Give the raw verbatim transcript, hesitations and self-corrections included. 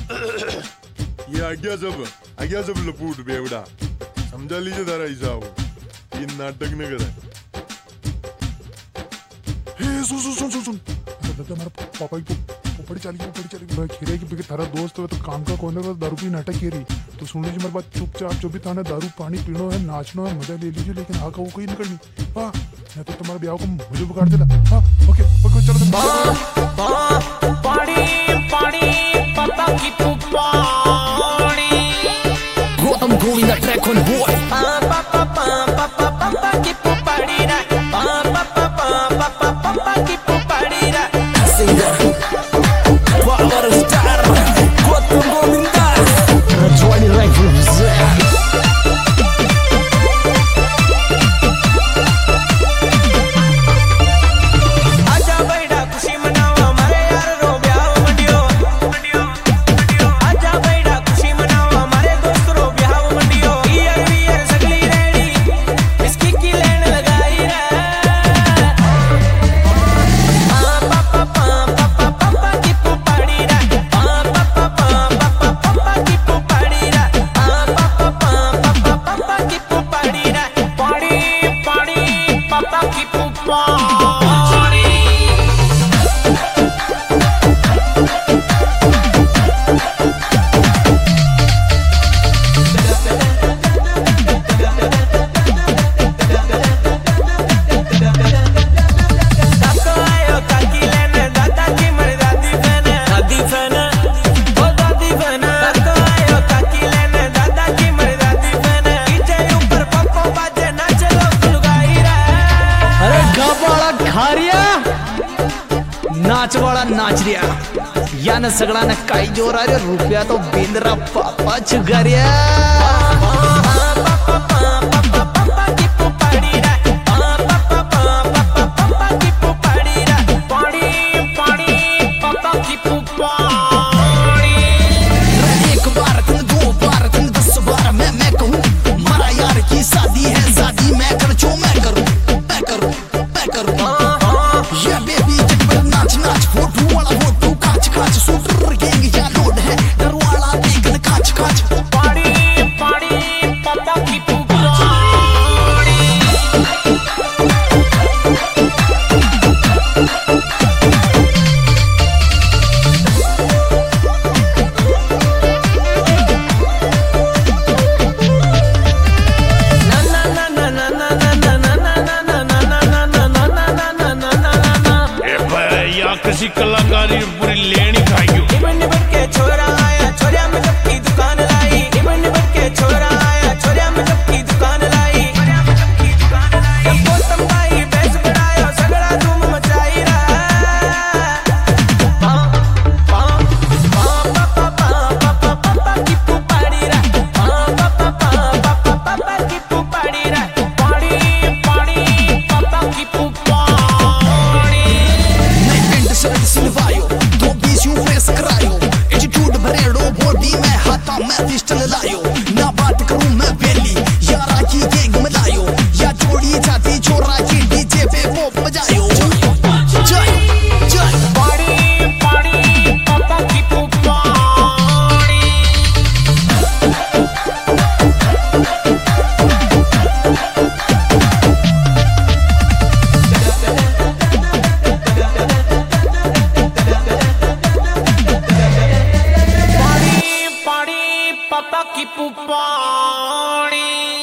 ये आज्ञा सब आज्ञा सब लपूट बेवड़ा समझा लीजिए तारा हिसाब ये नाटक न करे। हे सुन सुन सुन सुन सुन दादा हमारा पापा की पोपड़ी चली गई पोपड़ी चली गई खीरे की थारा दोस्त है तो काम का कौन है दारू पी नाटक की रही तो सुन लीजिए मेरी बात चुपचाप जो भी थाने दारू पानी पीनो है नाचना है मजा ले लीजिए लेकिन हाँ का वो कोई नहीं करनी। हाँ मैं तो तुम्हारे ब्याह को मुझे बिगाड़ देना। हाँ ओके ओके चलो तुम पानी पानी पापा की पुपानी I'm going that track on boy. पापा पापा पापा पापा की पुपानी ना पापा पापा पापा पापा की पुपानी ना Singer, power star, Gotham Govinda, Rajwani Rifles. आजा बैठा खुशी मनाओ हमारे यार रो ब्याह मंडियो आजा बैठा खुशी मनाओ हमारे दोस्त रो ब्याह मंडियो ईयर ईयर सगली रेडी इसकी की लेन लगाई रे पापा पापा पापा पापा की पुपाड़ी रे पापा पापा पापा पापा की पुपाड़ी रे पापा पापा पापा की पुपाड़ी रे पाड़ी पाड़ी पापा की पुपाड़ी नाच वाला नाच रिया या न सगळा न काही जोर रे रुपया तो बिंदरा पापा चुगारिया एक बार तुम दो बार तुम दस बार मैं मैं कहूँ मारा यार की शादी है शादी मैं कर जो मैं करूँ मैं करूँ मैं करूँ ये बेबी नाच नाच फोटो वाला फोटो काच काच सूटर गैंग या लोड है डर वाला देखन काच काच पाड़ी पाड़ी पापा की पुपाड़ी ना ना ना ना ना ना ना ना ना ना ना ना ना ना ना ना ना ना ना ए भाई या किसी कलाकारी पूरी लेनी खाएगी निबन निबन के छोरा आया छोरिया में जब की दुकान लाई निबन निबन के छोरा आया छोरिया में जब की दुकान लाई जब गौतम भाई बेस बढ़ाया सगड़ा धूम मचाई रहा पापा पापा पापा पापा की पुपाड़ी रा पापा पापा पापा पापा की पुपाड़ी रा पाड़ी पाड़ी पापा की पुपाड़ी मैं पेंट शर्ट सिलवायो दो बीस यूं फेस करायो एटीट्यूड भरेड़ो बॉडी में हाथा मैं पिस्टल लायो ना बात करूं मैं बेली यारा की गैंग में लायो या जोड़ी जाती छोरा की डीजे पे पॉप बजायो जय जय पाड़ी पाड़ी पापा की पुपाड़ी पाड़ी पाड़ी पापा की पुपाड़ी